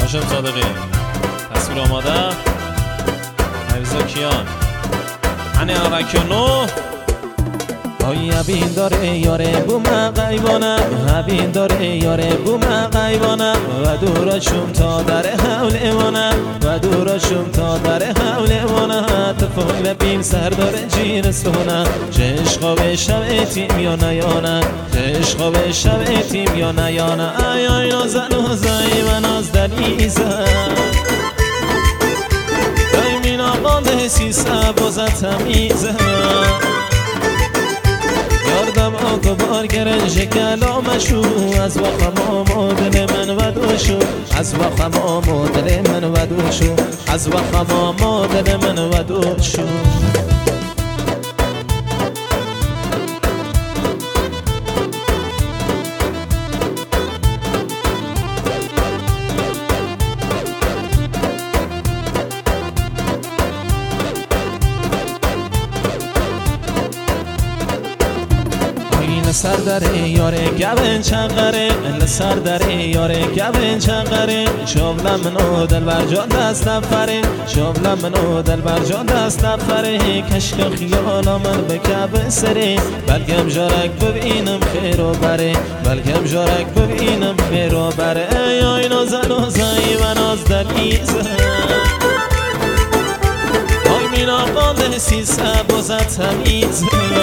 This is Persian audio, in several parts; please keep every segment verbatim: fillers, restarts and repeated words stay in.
هاشم صادقی، تصویر آماده، حفظا کیان، هنی آرکیونو. آی هبین داره یاره بوم قیوانم، هبین داره یاره بوم قیوانم و دورشم تا در حول ایوانم و دورشم تا در حول ایوانم تفایل بیم سر داره جیر سونه چشقا به شب ایتیم یا نیانه چشقا به شب ایتیم یا نیانه ای آی نازن و زای و ناز دلیزه ای مین آقانده سیسه بازه تمیزه یاردم آقا بارگرنج کلامشو از وخم آمو دل من و دوشو از وخم آمو دل من و دوشو از وخم آمو دل من و دوشو لسر داره یاره گبن چنقره لسر داره یاره گبن چنقره شغلم منو دل بر جان دست نفره شغلم منو دل بر جان دست نفره کشک خیالا من به کب سره بلکم جارک ببینم خیر و بره بلکم جارک ببینم خیر و بره ای آی نازن و زایی و ناز دلیزه آی مین آقانده سیسه بازه تمیزه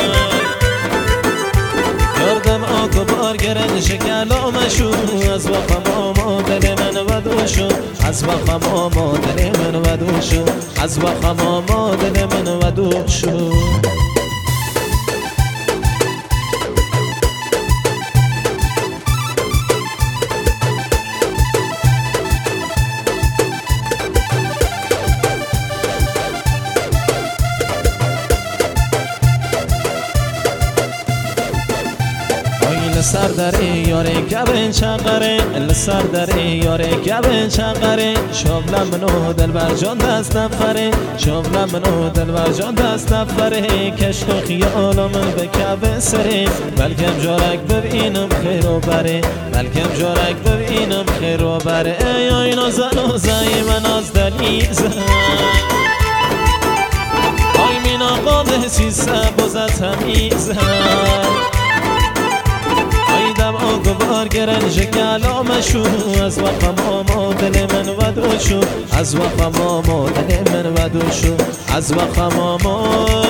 یاردم آقا بارگرنج کلامشو از وخم آما دل من و دوشو از وخم آما دل من و دوشو از وخم آما دل من و دوشو لسر داره یاره گبن چنقره لسر داره یاره گبن چنقره شغلم منو دل بر جان دست نفره شغلم منو دل بر جان دست نفره کشک و خیالا من به کب سره بلکم جارک ببینم خیر و بره بلکم جارک ببینم خیر و بره ای آی نازن و زایی و ناز دلیزه آی مین آقانده سیسه بازه تمیزه دم آقا بارگرنج کلامشو از وخم آما دل من و دوشو از وخم آما دل من و دوشو از وخم آما